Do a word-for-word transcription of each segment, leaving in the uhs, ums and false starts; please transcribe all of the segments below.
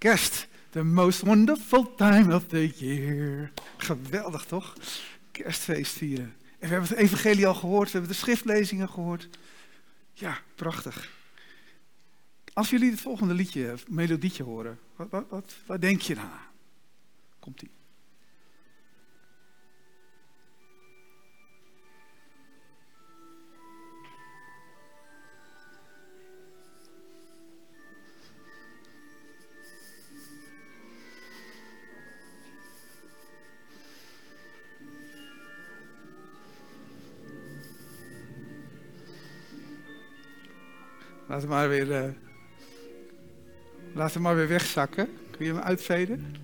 Kerst, the most wonderful time of the year. Geweldig toch? Kerstfeest vieren. En we hebben het evangelie al gehoord, we hebben de schriftlezingen gehoord. Ja, prachtig. Als jullie het volgende liedje, melodietje horen, wat, wat, wat, wat denk je dan aan? Komt-ie. Laat hem maar weer, uh, laat hem maar weer wegzakken. Kun je hem uitveden?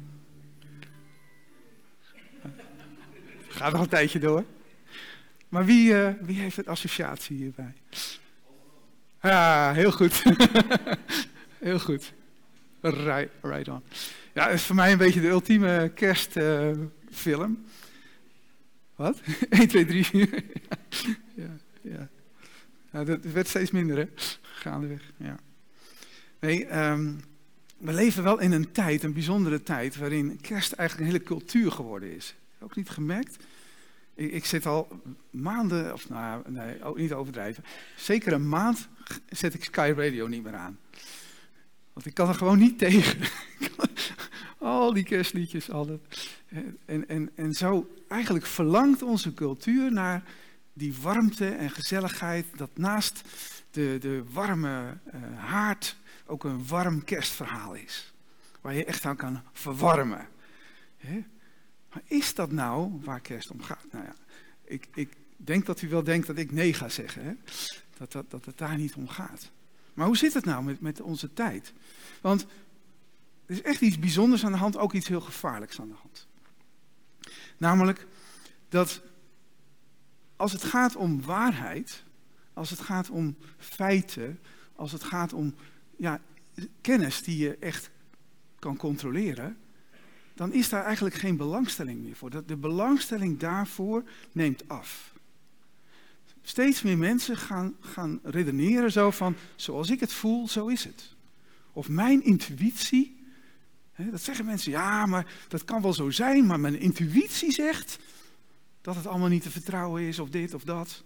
Gaat nog een tijdje door. Maar wie, uh, wie heeft het associatie hierbij? Ja, heel goed. Heel goed. Right, right on. Ja, het is voor mij een beetje de ultieme kerstfilm. Uh, Wat? één, twee, drie, vier. Ja, ja. Ja, dat werd steeds minder, hè? Gaandeweg, ja. Nee, um, we leven wel in een tijd, een bijzondere tijd, waarin kerst eigenlijk een hele cultuur geworden is. Ook niet gemerkt? Ik, ik zit al maanden, of nou, nee, ook niet overdrijven. Zeker een maand zet ik Sky Radio niet meer aan. Want ik kan er gewoon niet tegen. Al die kerstliedjes, al dat. En, en, en zo eigenlijk verlangt onze cultuur naar die warmte en gezelligheid, dat naast de, de warme uh, haard ook een warm kerstverhaal is. Waar je echt aan kan verwarmen. He? Maar is dat nou waar kerst om gaat? Nou ja, ik, ik denk dat u wel denkt dat ik nee ga zeggen. Hè? Dat, dat, dat het daar niet om gaat. Maar hoe zit het nou met, met onze tijd? Want er is echt iets bijzonders aan de hand, ook iets heel gevaarlijks aan de hand. Namelijk dat als het gaat om waarheid, als het gaat om feiten, als het gaat om ja, kennis die je echt kan controleren, dan is daar eigenlijk geen belangstelling meer voor. De belangstelling daarvoor neemt af. Steeds meer mensen gaan, gaan redeneren zo van, zoals ik het voel, zo is het. Of mijn intuïtie, hè, dat zeggen mensen, ja, maar dat kan wel zo zijn, maar mijn intuïtie zegt dat het allemaal niet te vertrouwen is, of dit of dat.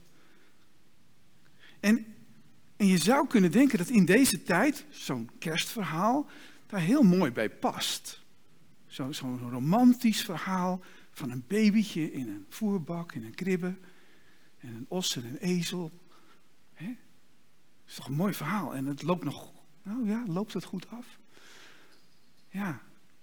En, en je zou kunnen denken dat in deze tijd, zo'n kerstverhaal, daar heel mooi bij past. Zo, zo'n romantisch verhaal van een babytje in een voerbak, in een kribbe, en een os en een ezel. Hè? Dat is toch een mooi verhaal. En het loopt nog, nou ja, loopt het goed af? Ja.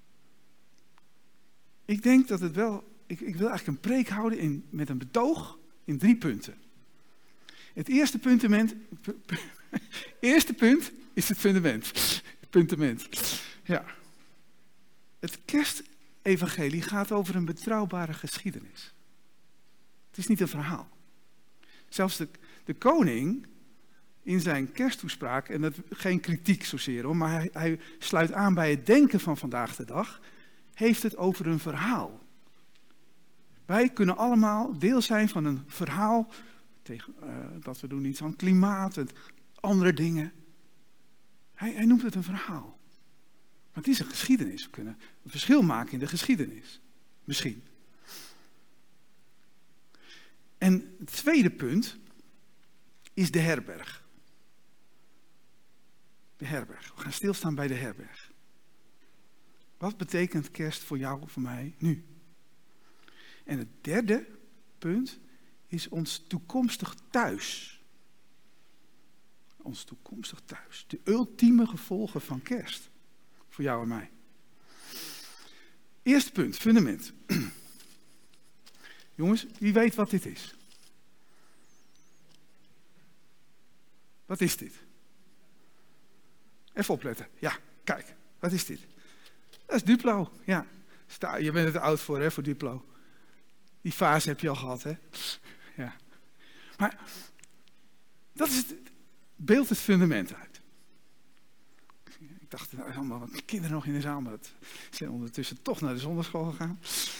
Ik denk dat het wel, ik, ik wil eigenlijk een preek houden in, met een betoog in drie punten. Het eerste puntament, pu, pu, eerste punt is het fundament. Puntement. Ja. Het kerstevangelie gaat over een betrouwbare geschiedenis. Het is niet een verhaal. Zelfs de, de koning in zijn kersttoespraak, en dat geen kritiek zozeer hoor, maar hij, hij sluit aan bij het denken van vandaag de dag, heeft het over een verhaal. Wij kunnen allemaal deel zijn van een verhaal, tegen, uh, dat we doen iets aan klimaat en andere dingen. Hij, hij noemt het een verhaal. Maar het is een geschiedenis. We kunnen een verschil maken in de geschiedenis. Misschien. En het tweede punt is de herberg. De herberg. We gaan stilstaan bij de herberg. Wat betekent kerst voor jou, voor mij, nu? En het derde punt is ons toekomstig thuis. Ons toekomstig thuis. De ultieme gevolgen van kerst. Voor jou en mij. Eerste punt, fundament. Jongens, wie weet wat dit is? Wat is dit? Even opletten. Ja, kijk. Wat is dit? Dat is Duplo. Ja. Sta, je bent er te oud voor, hè, voor Duplo. Die fase heb je al gehad, hè? Ja. Maar dat is het, beeld het fundament uit. Ik dacht, nou, allemaal kinderen nog in de zaal, maar dat zijn ondertussen toch naar de zondagschool gegaan.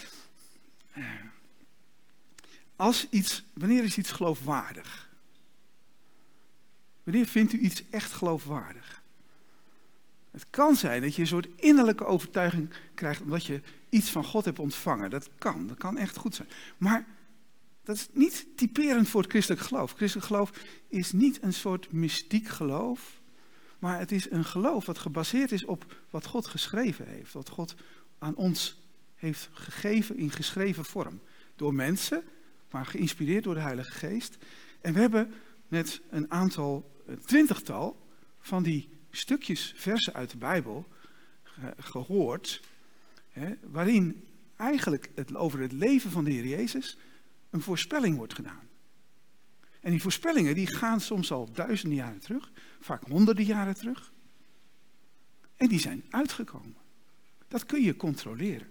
Als iets, wanneer is iets geloofwaardig? Wanneer vindt u iets echt geloofwaardig? Het kan zijn dat je een soort innerlijke overtuiging krijgt omdat je iets van God hebt ontvangen. Dat kan, dat kan echt goed zijn. Maar dat is niet typerend voor het christelijk geloof. Christelijk geloof is niet een soort mystiek geloof, maar het is een geloof wat gebaseerd is op wat God geschreven heeft. Wat God aan ons heeft gegeven in geschreven vorm. Door mensen, maar geïnspireerd door de Heilige Geest. En we hebben met een aantal, een twintigtal van die stukjes versen uit de Bijbel ge- gehoord, hè, waarin eigenlijk het, over het leven van de Heer Jezus een voorspelling wordt gedaan. En die voorspellingen die gaan soms al duizenden jaren terug, vaak honderden jaren terug. En die zijn uitgekomen. Dat kun je controleren.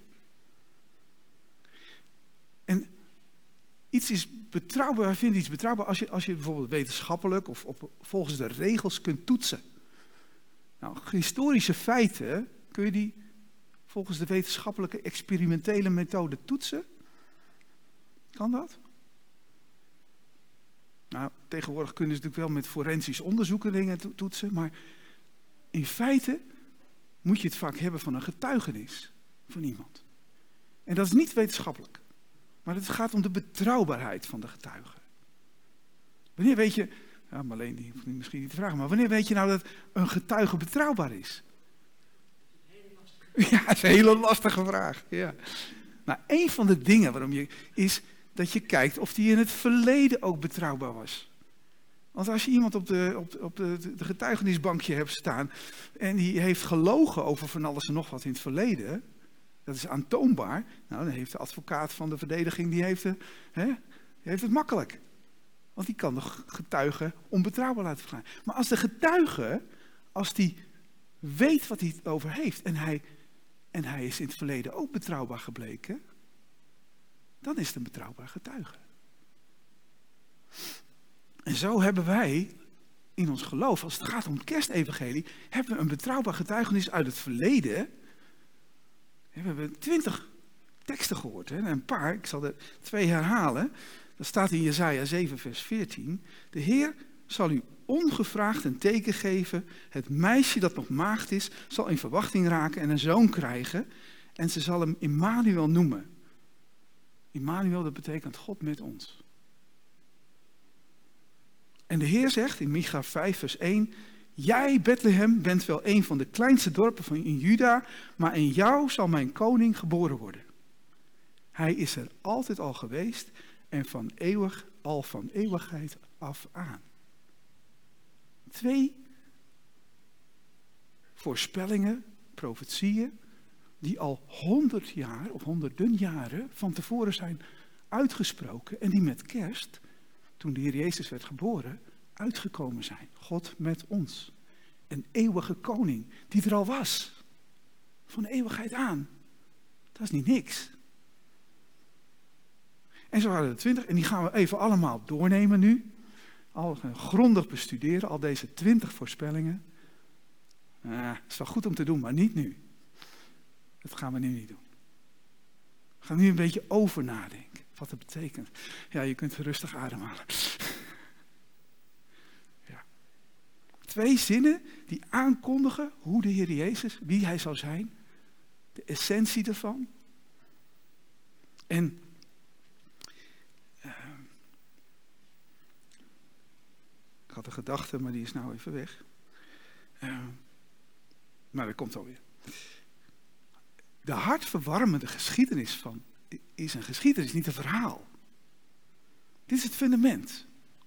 En iets is betrouwbaar, wij vinden iets betrouwbaar als je, als je bijvoorbeeld wetenschappelijk of op, volgens de regels kunt toetsen. Nou, historische feiten, kun je die volgens de wetenschappelijke experimentele methode toetsen? Kan dat? Nou, tegenwoordig kunnen ze natuurlijk wel met forensisch onderzoeken dingen to- toetsen, maar in feite moet je het vaak hebben van een getuigenis van iemand. En dat is niet wetenschappelijk, maar het gaat om de betrouwbaarheid van de getuige. Wanneer weet je, ja, Marleen die hoeft misschien niet te vragen, maar wanneer weet je nou dat een getuige betrouwbaar is? Ja, dat is een hele lastige vraag. Ja. Nou, een van de dingen waarom je is dat je kijkt of die in het verleden ook betrouwbaar was. Want als je iemand op de, op, op de, de getuigenisbankje hebt staan en die heeft gelogen over van alles en nog wat in het verleden, dat is aantoonbaar, nou dan heeft de advocaat van de verdediging, die heeft, de, hè, die heeft het makkelijk. Want die kan de getuige onbetrouwbaar laten verklaren. Maar als de getuige, als die weet wat hij over heeft en hij, en hij is in het verleden ook betrouwbaar gebleken, dan is het een betrouwbaar getuige. En zo hebben wij in ons geloof, als het gaat om het kerstevangelie, hebben we een betrouwbaar getuigenis uit het verleden. We hebben twintig teksten gehoord, hè? Een paar, ik zal er twee herhalen. Dat staat in Jesaja zeven vers veertien. De Heer zal u ongevraagd een teken geven. Het meisje dat nog maagd is, zal in verwachting raken en een zoon krijgen. En ze zal hem Immanuel noemen. Immanuel, dat betekent God met ons. En de Heer zegt in Micha vijf vers één. Jij, Bethlehem, bent wel een van de kleinste dorpen van in Juda, maar in jou zal mijn koning geboren worden. Hij is er altijd al geweest en van eeuwig, al van eeuwigheid af aan. Twee voorspellingen, profetieën, die al honderd jaar of honderden jaren van tevoren zijn uitgesproken en die met kerst, toen de Heer Jezus werd geboren, uitgekomen zijn. God met ons. Een eeuwige koning die er al was. Van eeuwigheid aan. Dat is niet niks. En zo waren er twintig. En die gaan we even allemaal doornemen nu. Al grondig bestuderen. Al deze twintig voorspellingen. Ah, het is wel goed om te doen, maar niet nu. Dat gaan we nu niet doen. We gaan nu een beetje over nadenken. Wat het betekent. Ja, je kunt rustig ademhalen. Ja. Twee zinnen die aankondigen hoe de Heer Jezus, wie hij zou zijn. De essentie ervan. En uh, ik had een gedachte, maar die is nou even weg. Uh, maar dat komt alweer. De hartverwarmende geschiedenis van is een geschiedenis, niet een verhaal. Dit is het fundament.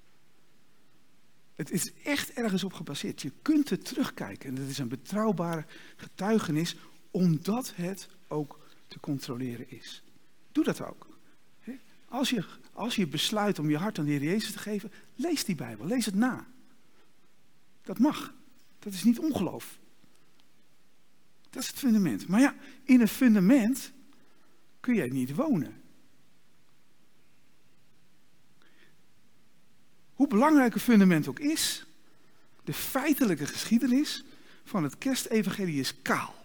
Het is echt ergens op gebaseerd. Je kunt er terugkijken en het is een betrouwbare getuigenis, omdat het ook te controleren is. Doe dat ook. Als je, als je besluit om je hart aan de Heer Jezus te geven, lees die Bijbel, lees het na. Dat mag. Dat is niet ongeloof. Dat is het fundament. Maar ja, in een fundament kun jij niet wonen. Hoe belangrijk een fundament ook is, de feitelijke geschiedenis van het kerstevangelie is kaal.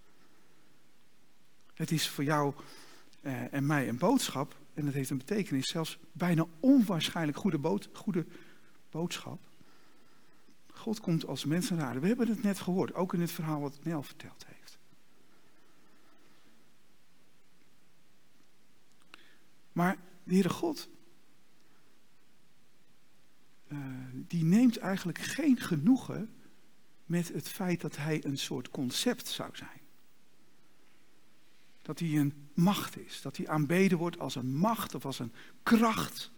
Het is voor jou eh, en mij een boodschap, en het heeft een betekenis, zelfs bijna onwaarschijnlijk goede, bood, goede boodschap. God komt als mens naar de aarde. We hebben het net gehoord, ook in het verhaal wat Nel verteld heeft. Maar de Heere God, uh, die neemt eigenlijk geen genoegen met het feit dat hij een soort concept zou zijn. Dat hij een macht is, dat hij aanbeden wordt als een macht of als een kracht.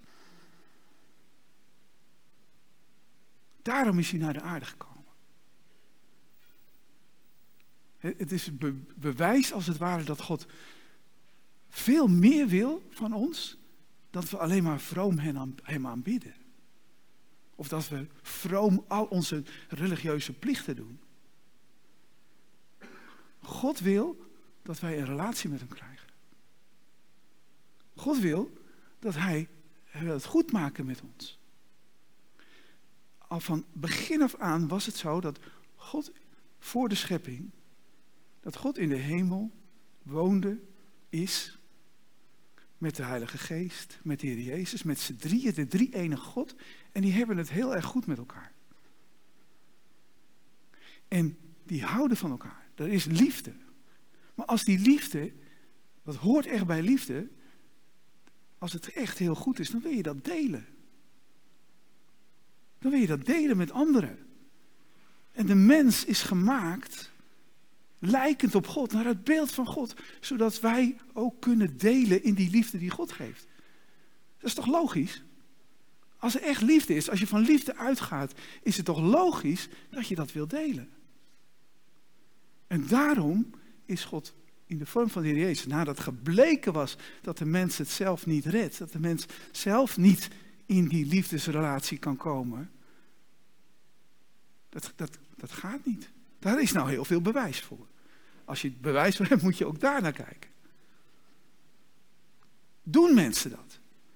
Daarom is hij naar de aarde gekomen. Het is be- bewijs als het ware dat God veel meer wil van ons dan we alleen maar vroom hem aanbidden. Of dat we vroom al onze religieuze plichten doen. God wil dat wij een relatie met hem krijgen. God wil dat hij, hij wil het goed maken met ons. Al van begin af aan was het zo dat God voor de schepping, dat God in de hemel woonde, is, met de Heilige Geest, met de Heer Jezus, met z'n drieën, de drie-enige God. En die hebben het heel erg goed met elkaar. En die houden van elkaar. Er is liefde. Maar als die liefde, dat hoort echt bij liefde, als het echt heel goed is, dan wil je dat delen. Dan wil je dat delen met anderen. En de mens is gemaakt lijkend op God, naar het beeld van God, zodat wij ook kunnen delen in die liefde die God geeft. Dat is toch logisch? Als er echt liefde is, als je van liefde uitgaat, is het toch logisch dat je dat wil delen. En daarom is God in de vorm van de Heer Jezus, nadat gebleken was dat de mens het zelf niet redt, dat de mens zelf niet in die liefdesrelatie kan komen, dat, dat, dat gaat niet. Daar is nou heel veel bewijs voor. Als je het bewijs voor hebt, moet je ook daar naar kijken. Doen mensen dat?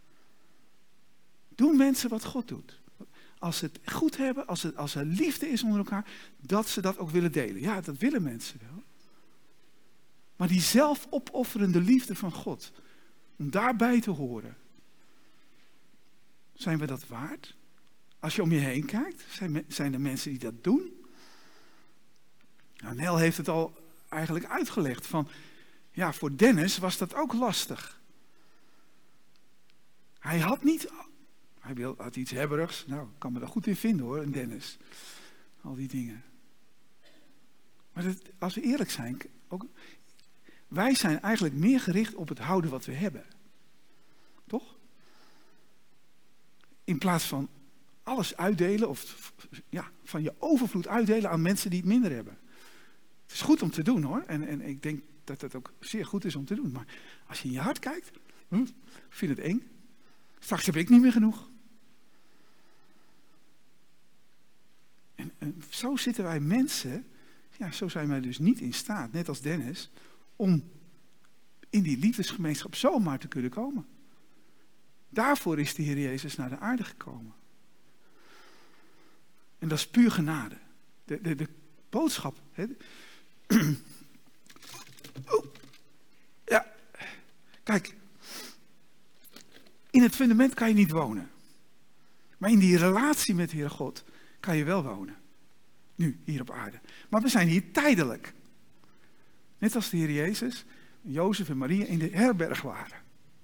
Doen mensen wat God doet? Als ze het goed hebben, als, het, als er liefde is onder elkaar, dat ze dat ook willen delen. Ja, dat willen mensen wel. Maar die zelfopofferende liefde van God, om daarbij te horen, zijn we dat waard? Als je om je heen kijkt, zijn, zijn er mensen die dat doen? Nou, Nel heeft het al eigenlijk uitgelegd. Van, ja, voor Dennis was dat ook lastig. Hij had niet... Hij had iets hebberigs. Nou, ik kan me daar goed in vinden hoor, in Dennis. Al die dingen. Maar dat, als we eerlijk zijn... Ook, wij zijn eigenlijk meer gericht op het houden wat we hebben. Toch? In plaats van alles uitdelen, of ja, van je overvloed uitdelen aan mensen die het minder hebben. Het is goed om te doen hoor. En, en ik denk dat het ook zeer goed is om te doen. Maar als je in je hart kijkt, hm, ik vind het eng. Straks heb ik niet meer genoeg. En, en zo zitten wij mensen, ja, zo zijn wij dus niet in staat, net als Dennis, om in die liefdesgemeenschap zomaar te kunnen komen. Daarvoor is de Heer Jezus naar de aarde gekomen. En dat is puur genade. De, de, de boodschap. Hè. Oh. Ja, kijk. In het fundament kan je niet wonen. Maar in die relatie met de Heere God kan je wel wonen. Nu, hier op aarde. Maar we zijn hier tijdelijk. Net als de Heer Jezus, Jozef en Maria in de herberg waren.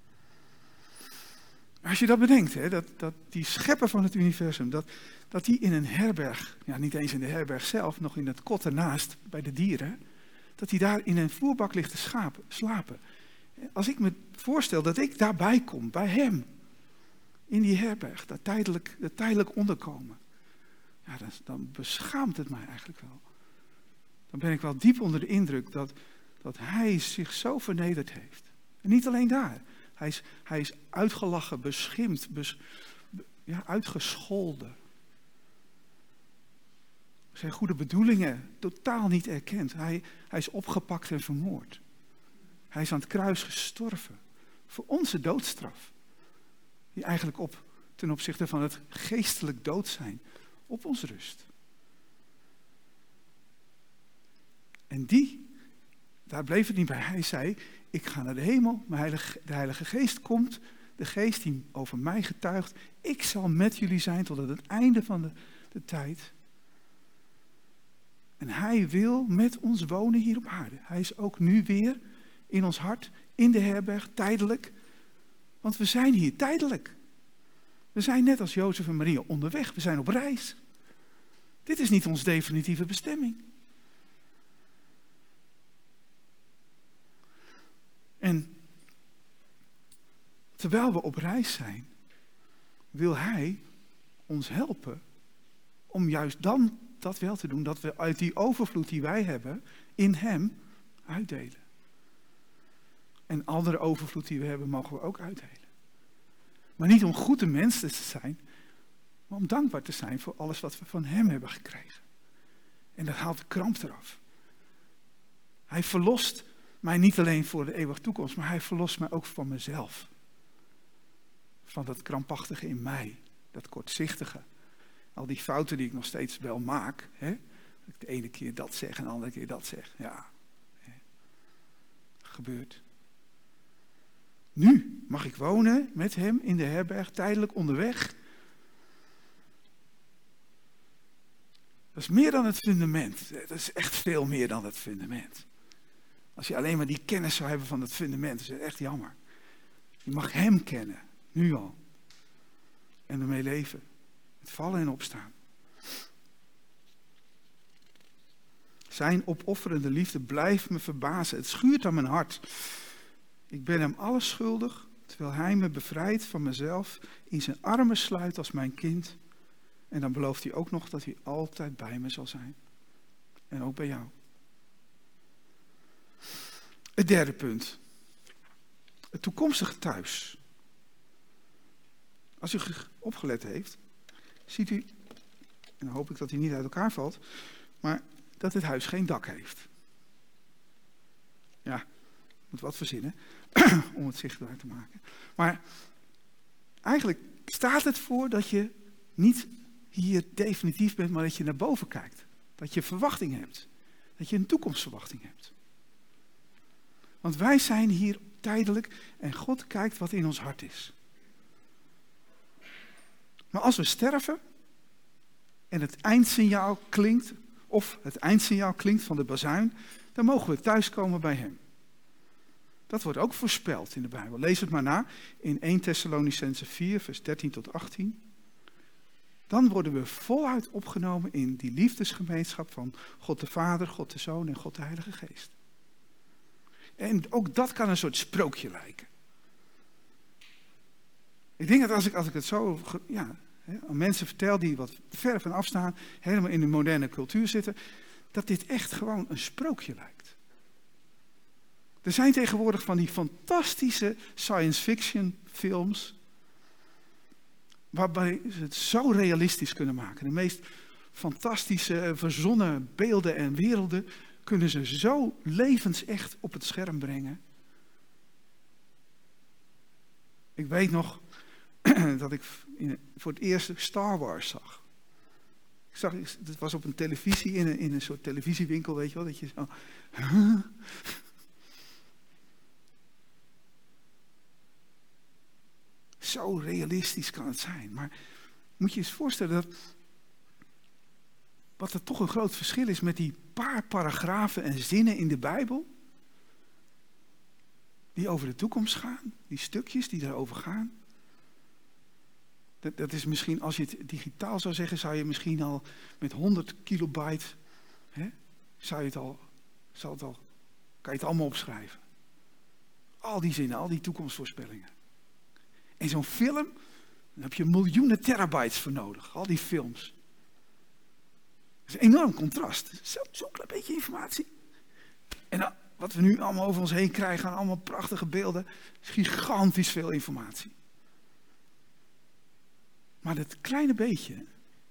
Als je dat bedenkt, hè, dat, dat die schepper van het universum, dat, dat die in een herberg, ja, niet eens in de herberg zelf, nog in het kot ernaast bij de dieren, dat hij daar in een voerbak ligt te schapen, slapen. Als ik me voorstel dat ik daarbij kom, bij hem, in die herberg, dat tijdelijk, dat tijdelijk onderkomen, ja, dan, dan beschaamt het mij eigenlijk wel. Dan ben ik wel diep onder de indruk dat, dat hij zich zo vernederd heeft. En niet alleen daar. Hij is, hij is uitgelachen, beschimpt, bes, ja, uitgescholden. Zijn goede bedoelingen totaal niet erkend. Hij, hij is opgepakt en vermoord. Hij is aan het kruis gestorven. Voor onze doodstraf. Die eigenlijk op, ten opzichte van het geestelijk dood zijn, op ons rust. En die, daar bleef het niet bij. Hij zei, ik ga naar de hemel, mijn heilige, de Heilige Geest komt, de Geest die over mij getuigt. Ik zal met jullie zijn tot aan het einde van de, de tijd. En hij wil met ons wonen hier op aarde. Hij is ook nu weer in ons hart, in de herberg, tijdelijk. Want we zijn hier tijdelijk. We zijn net als Jozef en Maria onderweg. We zijn op reis. Dit is niet onze definitieve bestemming. En terwijl we op reis zijn, wil hij ons helpen om juist dan dat wel te doen, dat we uit die overvloed die wij hebben, in hem uitdelen. En andere overvloed die we hebben, mogen we ook uitdelen. Maar niet om goede mensen te zijn, maar om dankbaar te zijn voor alles wat we van hem hebben gekregen. En dat haalt de kramp eraf. Hij verlost mij niet alleen voor de eeuwige toekomst, maar hij verlost mij ook van mezelf. Van dat krampachtige in mij, dat kortzichtige. Al die fouten die ik nog steeds wel maak. Hè? Dat ik de ene keer dat zeg en de andere keer dat zeg. Ja, hè. Gebeurt. Nu mag ik wonen met hem in de herberg, tijdelijk onderweg. Dat is meer dan het fundament. Dat is echt veel meer dan het fundament. Als je alleen maar die kennis zou hebben van het fundament, is het echt jammer. Je mag hem kennen, nu al. En ermee leven. Het vallen en opstaan. Zijn opofferende liefde blijft me verbazen. Het schuurt aan mijn hart. Ik ben hem alles schuldig, terwijl hij me bevrijdt van mezelf, in zijn armen sluit als mijn kind. En dan belooft hij ook nog dat hij altijd bij me zal zijn. En ook bij jou. Het derde punt. Het toekomstige thuis. Als u opgelet heeft, ziet u, en dan hoop ik dat hij niet uit elkaar valt, maar dat het huis geen dak heeft. Ja, ik moet wat verzinnen om het zichtbaar te maken. Maar eigenlijk staat het voor dat je niet hier definitief bent, maar dat je naar boven kijkt. Dat je verwachting hebt. Dat je een toekomstverwachting hebt. Want wij zijn hier tijdelijk en God kijkt wat in ons hart is. Maar als we sterven en het eindsignaal klinkt, of het eindsignaal klinkt van de bazuin, dan mogen we thuiskomen bij hem. Dat wordt ook voorspeld in de Bijbel. Lees het maar na in eerste Thessalonicenzen vier, vers dertien tot achttien. Dan worden we voluit opgenomen in die liefdesgemeenschap van God de Vader, God de Zoon en God de Heilige Geest. En ook dat kan een soort sprookje lijken. Ik denk dat als ik, als ik het zo ja, aan mensen vertel die wat ver van afstaan, helemaal in de moderne cultuur zitten, dat dit echt gewoon een sprookje lijkt. Er zijn tegenwoordig van die fantastische science fiction films, waarbij ze het zo realistisch kunnen maken. De meest fantastische verzonnen beelden en werelden kunnen ze zo levensecht op het scherm brengen. Ik weet nog dat ik voor het eerst Star Wars zag. Ik zag, het was op een televisie, in een, in een soort televisiewinkel, weet je wel, dat je zo... Huh? Zo realistisch kan het zijn. Maar moet je eens voorstellen dat wat er toch een groot verschil is met die paar paragrafen en zinnen in de Bijbel, die over de toekomst gaan, die stukjes die daarover gaan. Dat, dat is misschien, als je het digitaal zou zeggen, zou je misschien al met honderd kilobyte, hè, zou je het al, zou het al, kan je het allemaal opschrijven. Al die zinnen, al die toekomstvoorspellingen. En zo'n film, daar heb je miljoenen terabytes voor nodig, al die films. Dat is een enorm contrast. Zo'n zo klein beetje informatie. En dan, wat we nu allemaal over ons heen krijgen, allemaal prachtige beelden, is gigantisch veel informatie. Maar dat kleine beetje,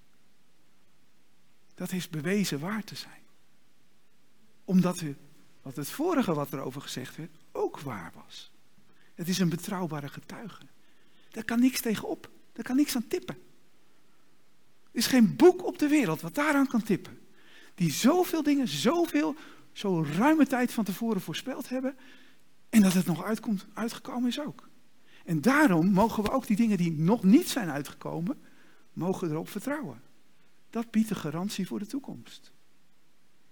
dat is bewezen waar te zijn. Omdat we, wat het vorige wat erover gezegd werd, ook waar was. Het is een betrouwbare getuige. Daar kan niks tegenop. Daar kan niks aan tippen. Er is geen boek op de wereld wat daaraan kan tippen. Die zoveel dingen, zoveel, zo ruime tijd van tevoren voorspeld hebben. En dat het nog uitkomt, uitgekomen is ook. En daarom mogen we ook die dingen die nog niet zijn uitgekomen, mogen erop vertrouwen. Dat biedt de garantie voor de toekomst.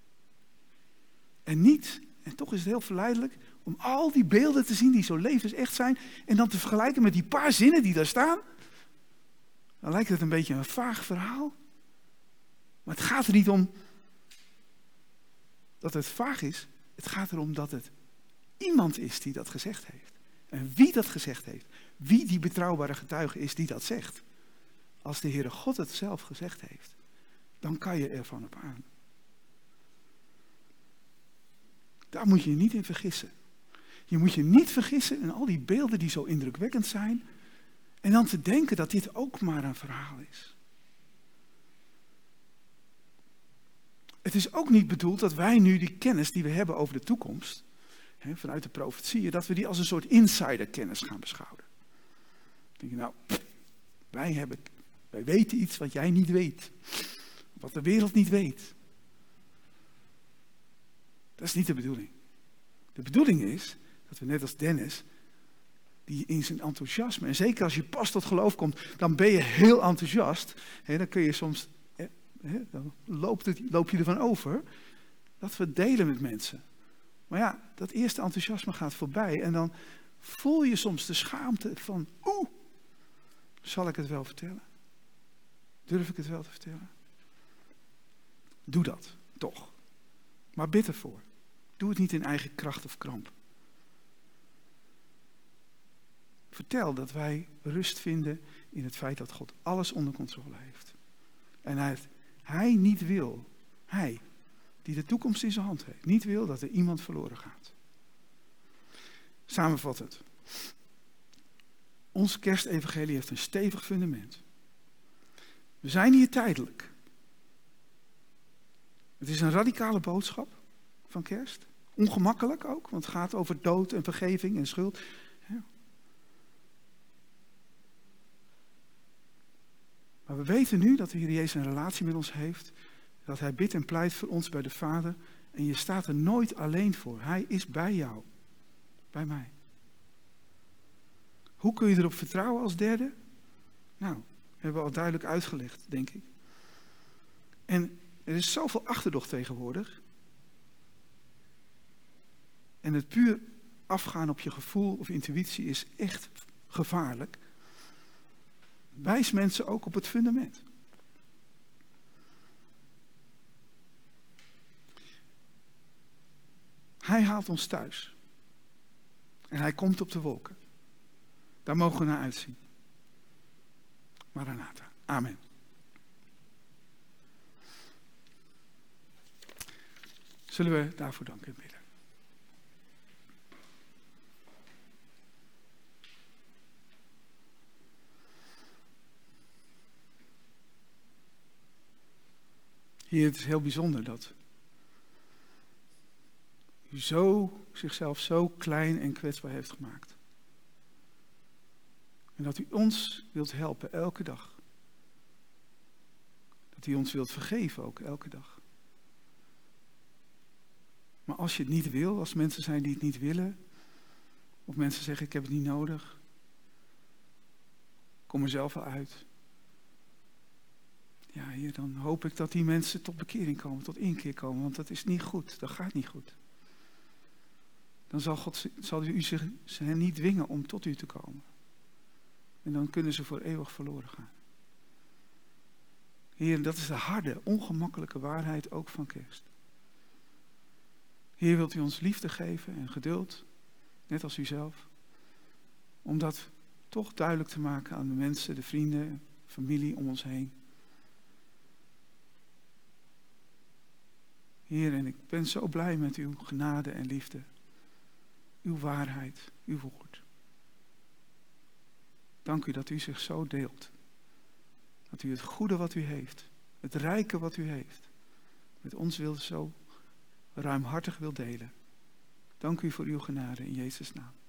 En niet, en toch is het heel verleidelijk, om al die beelden te zien die zo levensecht zijn en dan te vergelijken met die paar zinnen die daar staan. Dan lijkt het een beetje een vaag verhaal. Maar het gaat er niet om dat het vaag is. Het gaat erom dat het iemand is die dat gezegd heeft. En wie dat gezegd heeft. Wie die betrouwbare getuige is die dat zegt. Als de Heere God het zelf gezegd heeft, dan kan je ervan op aan. Daar moet je je niet in vergissen. Je moet je niet vergissen in al die beelden die zo indrukwekkend zijn. En dan te denken dat dit ook maar een verhaal is. Het is ook niet bedoeld dat wij nu die kennis die we hebben over de toekomst, hè, vanuit de profetieën, dat we die als een soort insiderkennis gaan beschouwen. Dan denk je, nou, wij, hebben, wij weten iets wat jij niet weet. Wat de wereld niet weet. Dat is niet de bedoeling. De bedoeling is dat we net als Dennis, die in zijn enthousiasme, en zeker als je pas tot geloof komt, dan ben je heel enthousiast. Hè, dan kun je soms, hè, dan loopt het, loop je ervan over. Dat we delen met mensen. Maar ja, dat eerste enthousiasme gaat voorbij en dan voel je soms de schaamte van, oeh, zal ik het wel vertellen? Durf ik het wel te vertellen? Doe dat, toch. Maar bid ervoor. Doe het niet in eigen kracht of kramp. Vertel dat wij rust vinden in het feit dat God alles onder controle heeft. En hij, hij niet wil, hij die de toekomst in zijn hand heeft, niet wil dat er iemand verloren gaat. Samenvattend. Ons kerstevangelie heeft een stevig fundament. We zijn hier tijdelijk. Het is een radicale boodschap van kerst. Ongemakkelijk ook, want het gaat over dood en vergeving en schuld. Ja. Maar we weten nu dat de Heer Jezus een relatie met ons heeft. Dat Hij bidt en pleit voor ons bij de Vader. En je staat er nooit alleen voor. Hij is bij jou. Bij mij. Hoe kun je erop vertrouwen als derde? Nou, hebben we al duidelijk uitgelegd, denk ik. En er is zoveel achterdocht tegenwoordig. En het puur afgaan op je gevoel of intuïtie is echt gevaarlijk. Wijs mensen ook op het fundament. Hij haalt ons thuis. En hij komt op de wolken. Daar mogen we naar uitzien. Maranatha. Amen. Zullen we daarvoor danken bidden. Heer, het is heel bijzonder dat u zo, zichzelf zo klein en kwetsbaar heeft gemaakt. En dat u ons wilt helpen elke dag. Dat u ons wilt vergeven ook elke dag. Maar als je het niet wil, als mensen zijn die het niet willen, of mensen zeggen ik heb het niet nodig, kom er zelf wel uit. Ja, Heer, dan hoop ik dat die mensen tot bekering komen, tot inkeer komen, want dat is niet goed, dat gaat niet goed. Dan zal, God, zal u zich, ze hen niet dwingen om tot u te komen. En dan kunnen ze voor eeuwig verloren gaan. Heer, dat is de harde, ongemakkelijke waarheid ook van kerst. Heer, wilt u ons liefde geven en geduld, net als u zelf, om dat toch duidelijk te maken aan de mensen, de vrienden, familie om ons heen. Heer, en ik ben zo blij met uw genade en liefde, uw waarheid, uw woord. Dank u dat u zich zo deelt. Dat u het goede wat u heeft, het rijke wat u heeft, met ons wil zo ruimhartig wil delen. Dank u voor uw genade in Jezus' naam.